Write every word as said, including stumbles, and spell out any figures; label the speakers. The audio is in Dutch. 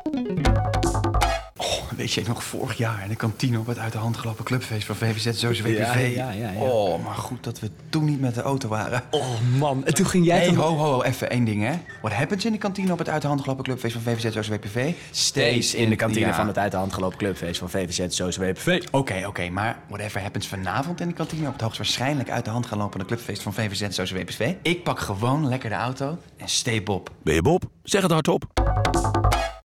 Speaker 1: Oh, weet je nog, vorig jaar in de kantine op het uit de hand gelopen clubfeest van V V Z Zo's W P V.
Speaker 2: Ja, ja, ja, ja.
Speaker 1: Oh, maar goed dat we toen niet met de auto waren.
Speaker 2: Oh man, en toen ging jij
Speaker 1: Hey,
Speaker 2: toch...
Speaker 1: ho, ho, ho, even één ding, hè. What happens in de kantine op het uit de hand gelopen clubfeest van V V Z Zo's W P V?
Speaker 2: Stays in de kantine
Speaker 1: Ja.
Speaker 2: van het uit de hand gelopen clubfeest van V V Z Zo's W P V.
Speaker 1: Oké, oké, okay, maar whatever happens vanavond in de kantine op het hoogstwaarschijnlijk uit de hand gaan lopende clubfeest van V V Z Zo's W P V. Ik pak gewoon lekker de auto en stay Bob.
Speaker 3: Ben je Bob? Zeg het hardop.